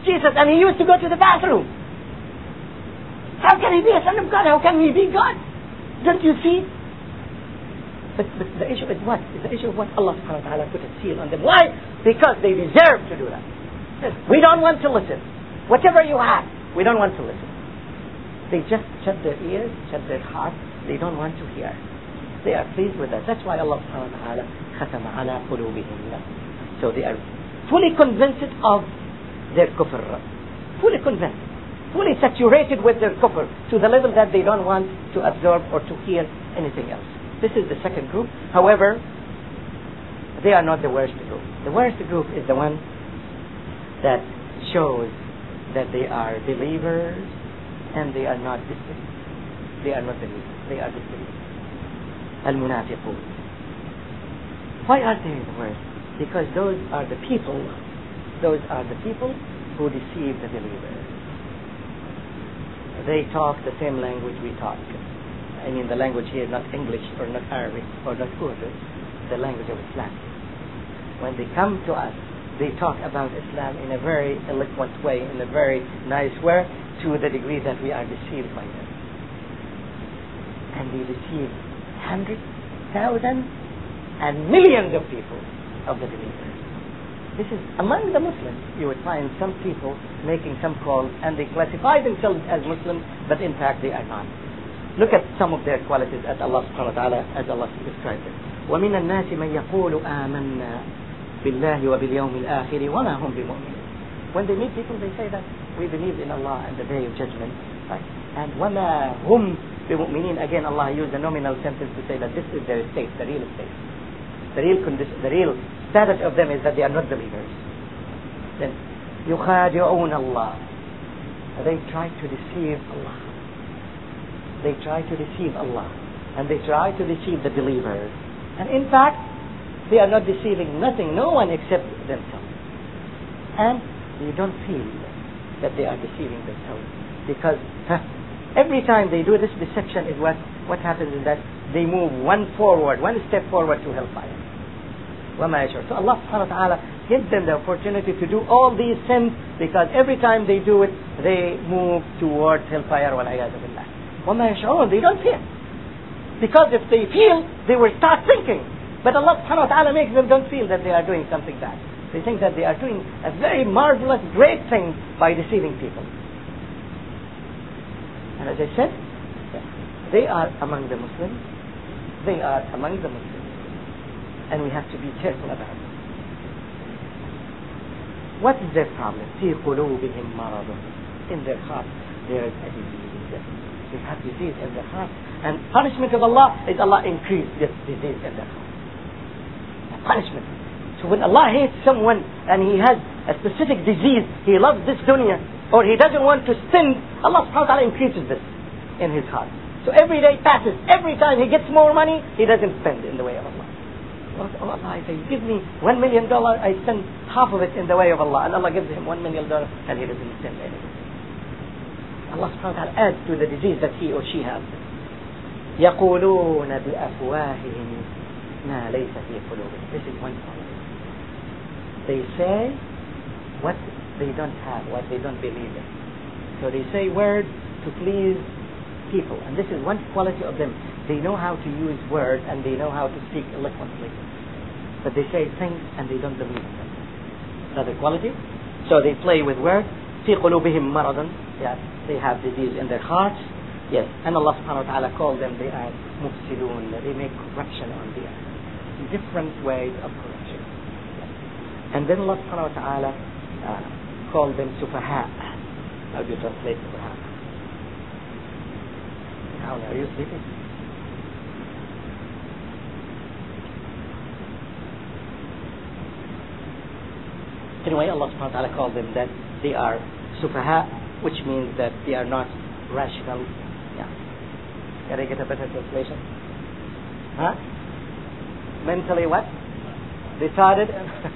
Jesus and he used to go to the bathroom. How can he be a son of God? How can he be God? Don't you see? But the issue is what? It's the issue of what Allah subhanahu wa ta'ala put a seal on them. Why? Because they deserve to do that. We don't want to listen. Whatever you have, we don't want to listen. They just shut their ears, shut their hearts. They don't want to hear. They are pleased with that. That's why Allah subhanahu wa ta'ala khatama ala qulubihim. So they are fully convinced of their kufr. Fully convinced. Fully saturated with their kufr to the level that they don't want to absorb or to hear anything else. This is the second group. However, they are not the worst group. The worst group is the one that shows that they are believers and they are not disbelievers. They are not believers. They are disbelievers. Al-Munafiqun. Why are they the worst? Because those are the people who deceive the believers. They talk the same language we talk. I mean the language here, not English or not Arabic or not Urdu, the language of Islam. When they come to us, they talk about Islam in a very eloquent way, in a very nice way, to the degree that we are deceived by them. And they deceive hundreds, thousands, and millions of people of the believers. This is among the Muslims. You would find some people making some calls and they classify themselves as Muslims, but in fact they are not. Look at some of their qualities as Allah subhanahu wa ta'ala, as Allah described it. وَمِنَ النَّاسِ مَنْ يَقُولُ آمَنَّا بِاللَّهِ وَبِالْيَوْمِ الْآخِرِ وَمَا هُمْ بِمُؤْمِنِينَ. When they meet people, they say that we believe in Allah and the Day of Judgment. Right? And وَمَا هُمْ بِمُؤْمِنِينَ. Again, Allah used a nominal sentence to say that this is their state, the real state. The real status of them is that they are not believers. Then يُخَادِعُونَ اللَّهِ. They try to deceive Allah. They try to deceive Allah. And they try to deceive the believers. And in fact, they are not deceiving no one except themselves. And you don't feel that they are deceiving themselves. Because every time they do this deception is what happens is that they move one step forward to hellfire. So Allah subhanahu wa ta'ala gives them the opportunity to do all these sins because every time they do it, they move towards hellfire. They don't feel. Because if they feel, they will start thinking. But Allah subhanahu wa ta'ala makes them don't feel that they are doing something bad. They think that they are doing a very marvelous, great thing by deceiving people. And as I said, they are among the Muslims. They are among the Muslims. And we have to be careful about it. What is their problem? في قلوبهم مرض. In their heart there is a disease. They have disease in their heart. And punishment of Allah is Allah increase this disease in their heart. Punishment. So when Allah hates someone and he has a specific disease, he loves this dunya, or he doesn't want to sin, Allah subhanahu wa ta'ala increases this in his heart. So every day passes. Every time he gets more money, he doesn't spend in the way of Allah. Oh Allah, if you give me $1 million, I spend half of it in the way of Allah. And Allah gives him $1 million and he doesn't spend anything. Allah subhanahu wa ta'ala adds to the disease that he or she has. يَقُولُونَ بِأَفْوَاهِهِمْ مَا لَيْسَ فِي قُلُوبِهِمْ. This is one problem. They say what they don't have, what they don't believe in. So they say words to please people. And this is one quality of them. They know how to use words and they know how to speak eloquently. But they say things and they don't believe in them. Another quality. So they play with words. فِي قُلُوبِهِمْ مَرَضٌ. Yes, they have disease in their hearts. Yes, and Allah subhanahu wa ta'ala called them, they are mufsidun. They make corruption on the earth. Different ways of corruption. Yes. And then Allah subhanahu wa ta'ala called them sufaha. How do you translate sufaha? How are you sleeping? Anyway, Allah subhanahu wa ta'ala called them that they are sufaha, which means that they are not rational. Yeah. Can I get a better translation? Huh? Mentally what? Retarded.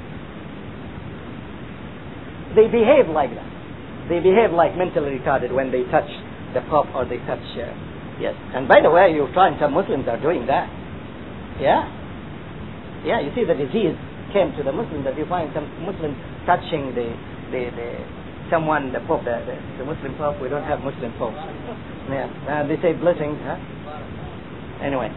They behave like that. They behave like mentally retarded when they touch the cup or they touch. Yes. And by the way, you find some Muslims are doing that. Yeah. Yeah. You see, the disease came to the Muslims that you find some Muslims touching the someone, the Pope, the Muslim Pope. We don't have Muslim Popes. Yeah, they say blessings, huh? Anyway,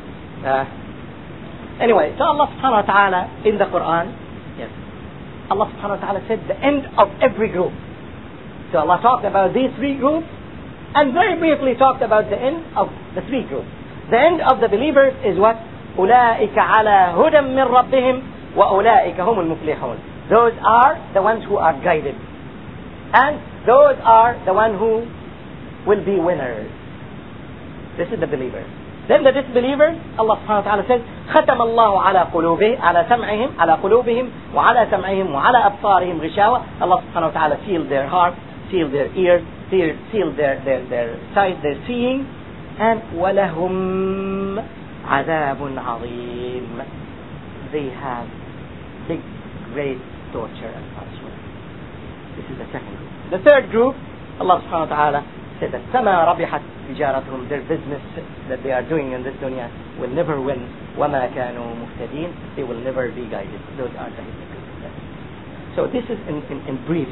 so Allah subhanahu wa ta'ala in the Quran, yes, Allah subhanahu wa ta'ala said the end of every group. So Allah talked about these three groups and very briefly talked about the end of the three groups. The end of the believers is what? أولئك على هدى من ربهم وأولئك هم المفلحون. Those are the ones who are guided. And those are the ones who will be winners. This is the believers. Then the disbelievers, Allah subhanahu wa ta'ala says, ختم الله على قلوبهم على سمعهم على قلوبهم وعلى سمعهم وعلى أبصارهم غشاوة. Allah subhanahu wa ta'ala sealed their heart, sealed their ears, sealed their sight, their seeing, and وَلَهُمْ عَذَابٌ عَظِيمٌ. They have big, great torture and punishment. This is the second group. The third group, Allah subhanahu wa ta'ala said that فَمَا رَبِحَتْ تِجَارَتُهُمْ, their business that they are doing in this dunya will never win. وَمَا كَانُوا مُهْتَدِينَ, they will never be guided. Those are the hypocrites. So this is in brief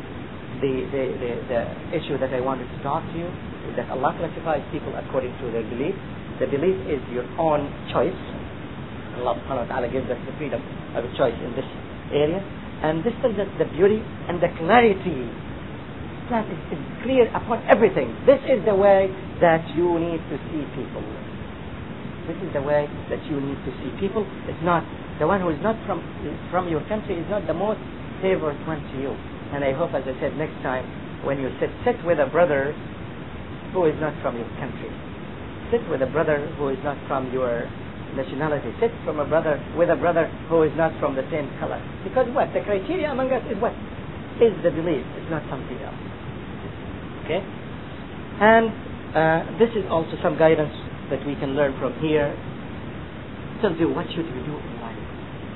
the issue that I wanted to talk to you, is that Allah classifies people according to their belief. The belief is your own choice. Allah subhanahu wa ta'ala gives us the freedom of choice in this area. And this is the beauty and the clarity. Islam is clear upon everything. This is the way that you need to see people. This is the way that you need to see people. It's not the one who is not from your country is not the most favored one to you. And I hope, as I said, next time when you sit with a brother who is not from your country. Sit with a brother who is not from your nationality. Sit with a brother who is not from the same color. Because what? The criteria among us is what? Is the belief. It's not something else. Okay? And this is also some guidance that we can learn from here. Tells you what should you do in life.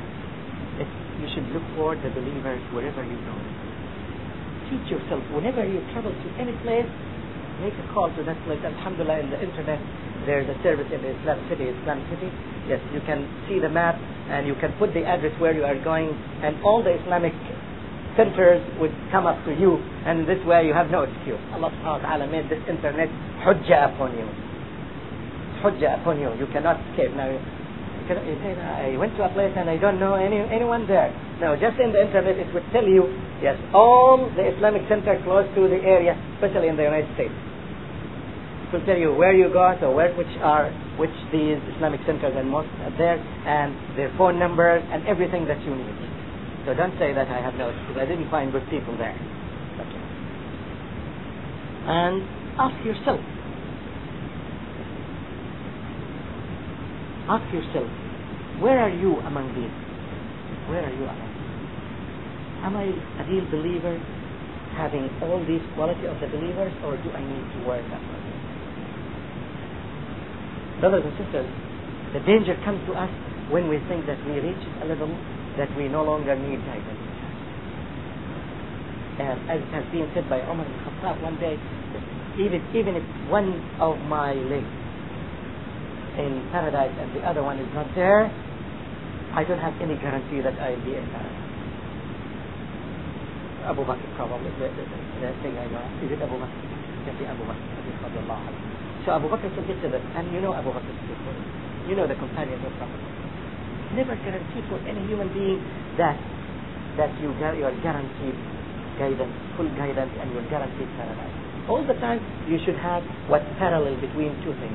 You should look for the believers wherever you go. Teach yourself. Whenever you travel to any place, make a call to that place. Alhamdulillah, in the internet, there's a service in the Islam City. Yes, you can see the map and you can put the address where you are going, and all the Islamic centers would come up to you, and this way you have no excuse. Allah subhanahu wa ta'ala made this internet hujjah upon you. Hujjah upon you. You cannot escape. Now, you say, I went to a place and I don't know anyone there. No, just in the internet it would tell you, yes, all the Islamic centers close to the area, especially in the United States. It will tell you where you go, so which these Islamic centers and mosques are there, and their phone numbers and everything that you need. So don't say that I have no excuse. I didn't find good people there. Okay. And ask yourself. Ask yourself, where are you among these? Where are you among these? Am I a real believer, having all these qualities of the believers, or do I need to work on it? Brothers and sisters, the danger comes to us when we think that we reach a level that we no longer need guidance. And as has been said by Umar ibn Khattab one day, even if one of my legs in paradise and the other one is not there, I don't have any guarantee that I'll be in paradise. Abu Bakr probably, the thing I know. Is it Abu Bakr? Can be Abu Bakr. So Abu Bakr said to them, and you know Abu Bakr, you know the companions of Prophet. Never guarantee for any human being that you are guaranteed guidance, full guidance, and you're guaranteed paradise. All the time you should have what's parallel between two things.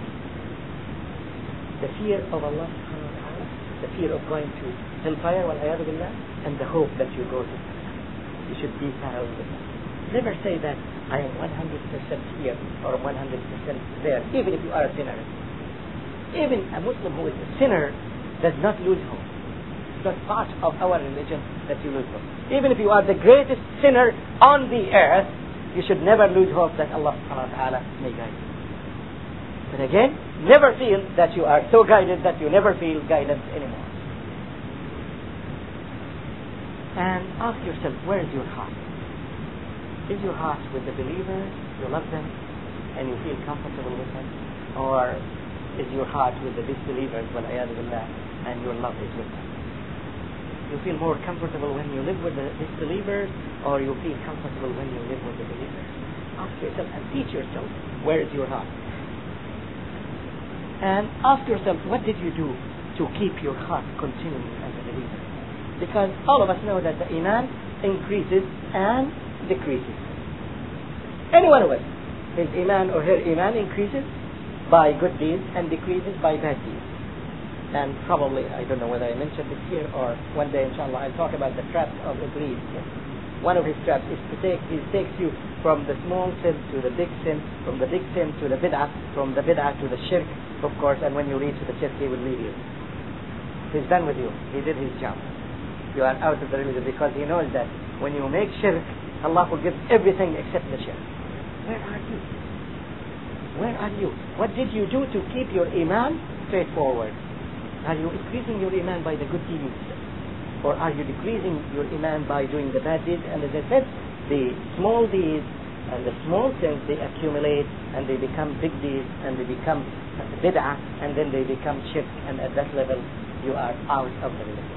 The fear of Allah subhanahu wa ta'ala, the fear of going to hellfire, wal-'iyadu billah, and the hope that you go to paradise. You should be parallel with that. Never say that I am 100% here or 100% there, even if you are a sinner. Even a Muslim who is a sinner does not lose hope. It's not part of our religion that you lose hope. Even if you are the greatest sinner on the earth, you should never lose hope that Allah subhanahu wa ta'ala may guide you. But again, never feel that you are so guided that you never feel guidance anymore. And ask yourself, where is your heart? Is your heart with the believers, you love them, and you feel comfortable with them? Or is your heart with the disbelievers, wal-'iyadu billah, and your love is with them? You feel more comfortable when you live with the disbelievers, or you feel comfortable when you live with the believer? Ask yourself and teach yourself, where is your heart? And ask yourself, what did you do to keep your heart continuing as a believer? Because all of us know that the Iman increases and decreases. Any one of us, his Iman or her Iman increases by good deeds and decreases by bad deeds. And probably, I don't know whether I mentioned this here or one day inshallah I'll talk about the traps of Iblis. One of his traps is he takes you from the small sin to the big sin, from the big sin to the bid'ah, from the bid'ah to the shirk, of course, and when you reach the shirk he will leave you. He's done with you. He did his job. You are out of the religion because he knows that when you make shirk, Allah will give everything except the shirk. Where are you? Where are you? What did you do to keep your Iman straightforward? Are you increasing your Iman by the good deeds? Or are you decreasing your Iman by doing the bad deeds? And as I said, the small deeds and the small sins, they accumulate and they become big deeds and they become bid'ah and then they become shirk, and at that level you are out of the religion.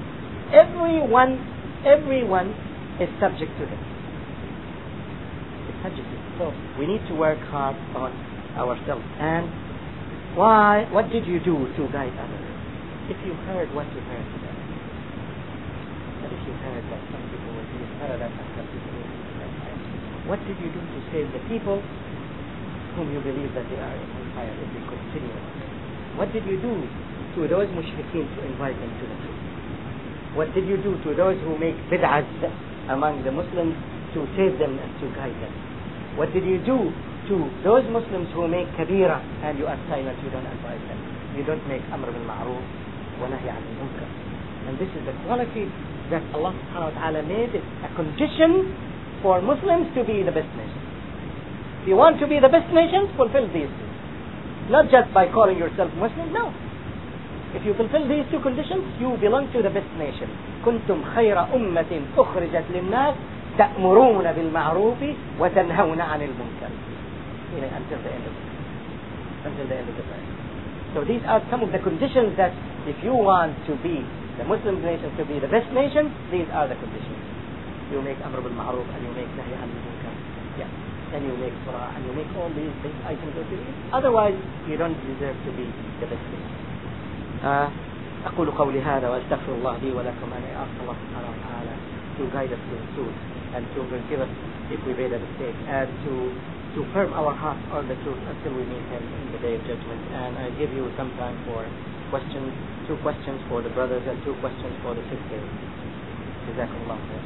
Everyone is subject to this. It's subject to it. So we need to work hard on ourselves. And why? What did you do to guide others? If you heard what you heard today, and if you heard that some people will be in paradise and some people will be in hellfire, what did you do to save the people whom you believe that they are in hellfire if they continue? What did you do to those mushrikeen to invite them to the truth? What did you do to those who make bid'ahs among the Muslims to save them and to guide them? What did you do to those Muslims who make kabira and you are silent, you don't advise them? You don't make amr bil ma'roof wa nahy 'anil munkar. And this is the quality that Allah subhanahu wa ta'ala made it a condition for Muslims to be the best nation. If you want to be the best nation, fulfill these two. Not just by calling yourself Muslim, no. If you fulfill these two conditions, you belong to the best nation. كنتم خير أمة أخرجت للناس تأمرون بالمعروف وتنهون عن المنكر. Until the end of the verse. So these are some of the conditions that if you want to be the Muslim nation, to be the best nation, these are the conditions. You make amr bil ma'roof and you make nahy 'anil munkar. Yeah. And you make salah and you make all these things items of belief. Otherwise, you don't deserve to be the best nation. أقول قولي هذا وأستغفر الله لي ولكم أن أسأل الله سبحانه وتعالى to guide us to the truth and to forgive us if we made a mistake and to firm our hearts on the truth until we meet Him in the day of judgment. And I give you some time for questions, 2 questions for the brothers and 2 questions for the sisters. Jazakumullah khair.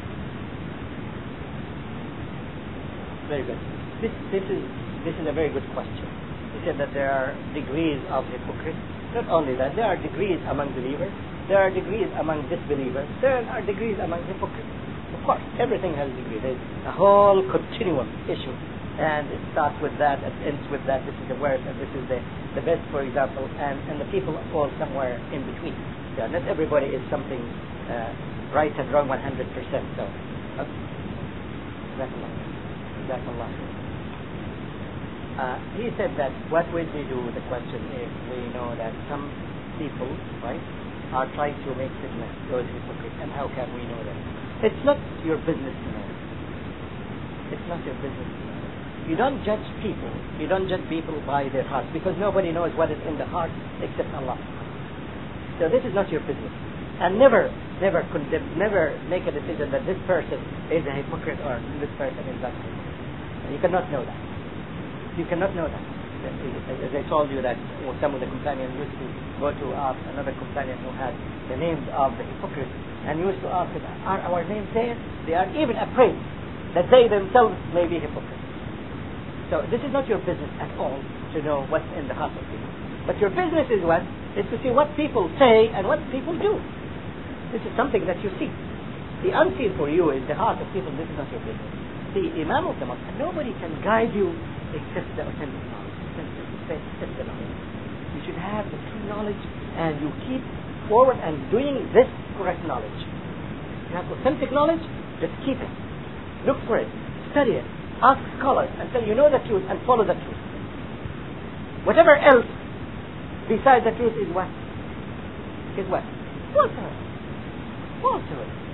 Very good. This is a very good question. He said that there are degrees of hypocrisy. Not only that, there are degrees among believers, there are degrees among disbelievers, there are degrees among hypocrites. Of course, everything has degrees. There's a whole continuum issue. And it starts with that, it ends with that, this is the worst, and this is the best, for example, and the people fall somewhere in between. Yeah, not everybody is something right and wrong 100%. So, Jazakallah. He said that what will we do, the question is, we know that some people, right, are trying to make fitnah, those hypocrites, and how can we know that? It's not your business to know. It's not your business to know. You don't judge people. You don't judge people by their hearts, because nobody knows what is in the heart except Allah. So this is not your business. And never condemn, never make a decision that this person is a hypocrite or this person is not. You cannot know that. You cannot know that. As I told you that some of the companions used to go to ask another companion who had the names of the hypocrites and used to ask, are our names there? They are even afraid that they themselves may be hypocrites. So this is not your business at all to know what's in the heart of people. But your business is what? Is to see what people say and what people do. This is something that you see. The unseen for you is the heart of people. This is not your business. The Imam of the Mosque, nobody can guide you except the authentic knowledge. Except the knowledge. You should have the true knowledge and you keep forward and doing this correct knowledge. You have authentic knowledge, just keep it. Look for it. Study it. Ask scholars until you know the truth and follow the truth. Whatever else besides the truth is what? Is what? Falsehood. Falsehood.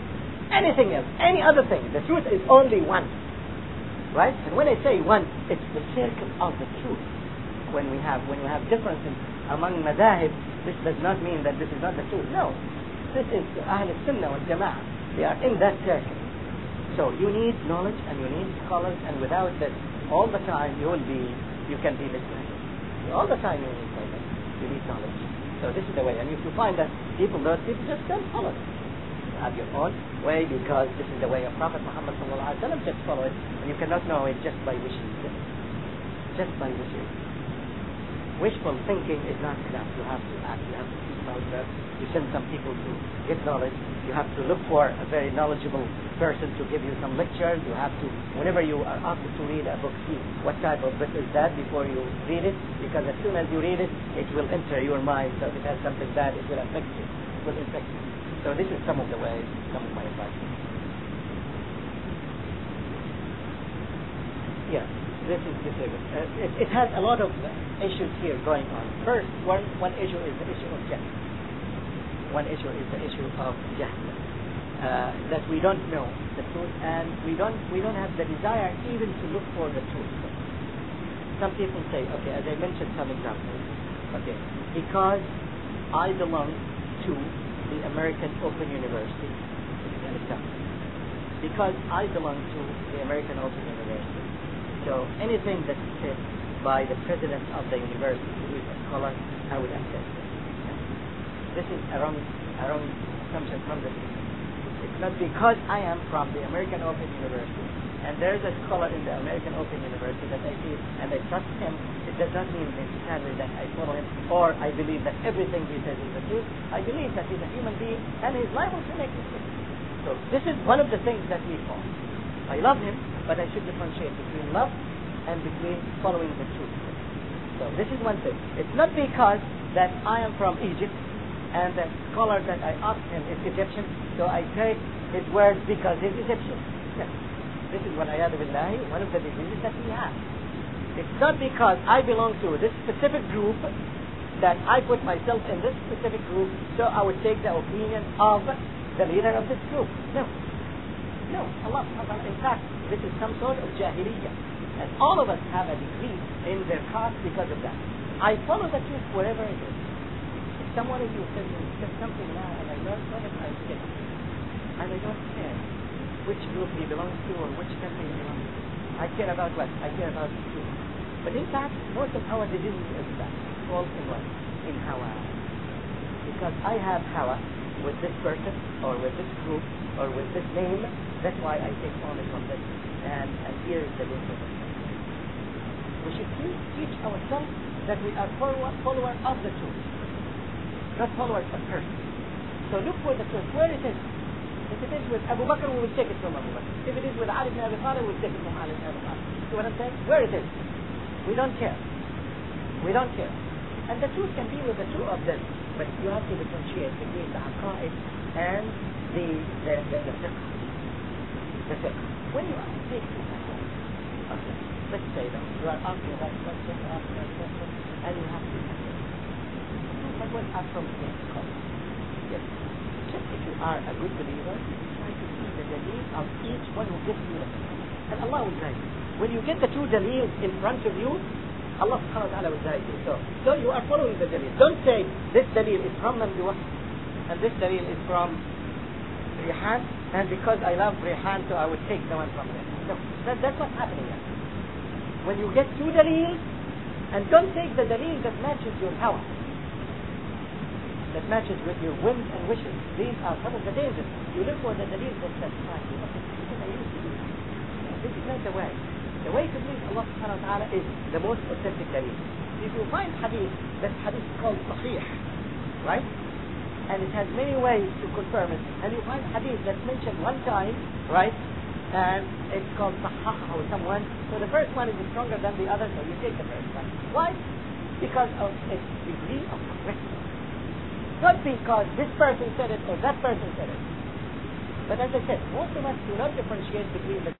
anything else, any other thing. The truth is only one. Right? And when I say one, it's the circle of the truth. When we have differences among madahib, this does not mean that this is not the truth. No. This is Ahl Sunnah wal Jama'ah. They are in that circle. So you need knowledge and you need scholars, and without this, all the time you can be misled. All the time you need knowledge. So this is the way. And if you find that those people just don't follow it. You have your own way, because this is the way of Prophet Muhammad sallallahu alaihi wasallam. Just follow it, and you cannot know it just by wishing. Just by wishing. Wishful thinking is not enough. You have to act. You have to seek knowledge. You send some people to get knowledge. You have to look for a very knowledgeable person to give you some lectures. You have to, whenever you are asked to read a book, see what type of book is that before you read it, because as soon as you read it, it will enter your mind. So if it has something bad, it will affect you. It will infect you. So this is some of the ways, some of my advice. Yeah, this is it has a lot of issues here going on. First, one issue is the issue of jahl. One issue is the issue of jahl. That we don't know the truth, and we don't have the desire even to look for the truth. Some people say, okay, as I mentioned some examples, okay, because I belong to the American Open University, because I belong to the American Open University, so anything that's said by the president of the university, who is a scholar, I would accept it. This is a wrong assumption from the people. It's not because I am from the American Open University and there's a scholar in the American Open University that I see and I trust him. It does not mean necessarily that I follow him or I believe that everything he says is the truth. I believe that he's a human being and he's liable to make mistakes. So this is one of the things that we follow. I love him, but I should differentiate between love and between following the truth. So this is one thing. It's not because that I am from Egypt and the scholar that I asked him is Egyptian, so I take his words because he's Egyptian. No. This is what ayadu billahi, one of the diseases that we have. It's not because I belong to this specific group that I put myself in this specific group, so I would take the opinion of the leader of this group. No. No, Allah. In fact, this is some sort of jahiliyyah. And all of us have a degree in their caste because of that. I follow the truth wherever it is. If someone of you says something now and I don't know it, I stick. And I don't care which group he belongs to or which country he belongs to. I care about what? I care about the truth. But in fact, most of our disease is that. Falls in what? In hawa. Because I have hawa with this person or with this group or with this name, that's why I take only from this. And here is the difference. We should teach ourselves that we are followers of the truth, not followers of person. So look for the truth, where it is. If it is with Abu Bakr, we will take it from Abu Bakr. If it is with Ali ibn Abi Talib, we will take it from Ali ibn Abi Talib. See what I'm saying? Where it is. We don't care. We don't care. And the truth can be with the two of them, but you have to differentiate between the aqa'id and the fiqh. The fiqh. When you take two questions, okay, let's say that you are asking that question, and you have to answer. But what are from the scholars? Yes. Just if you are a good believer, try to see the dalil of each one who gives you the question. And Allah will guide you. When you get the two dalils in front of you, Allah subhanahu wa ta'ala will guide you. So you are following the dalil. Don't say this dalil is from Mamduh and this dalil is from Rihan, and because I love Rihan, so I would take the one from there. No, that's what's happening here. When you get two dalils, and don't take the dalil that matches your hawa, that matches with your whims and wishes. These are some of the dangers. You look for the dalil that satisfies you. Because I used to do this. This is not the way. The way to please Allah subhanahu wa ta'ala is the most authentic dalil. If you find hadith, that hadith is called sahih, right? And it has many ways to confirm it. And you find hadith that's mentioned one time, right? And it's called sahah or someone. So the first one is stronger than the other, so you take the first one. Why? Because of its degree of correctness. Not because this person said it or that person said it. But as I said, most of us do not differentiate between the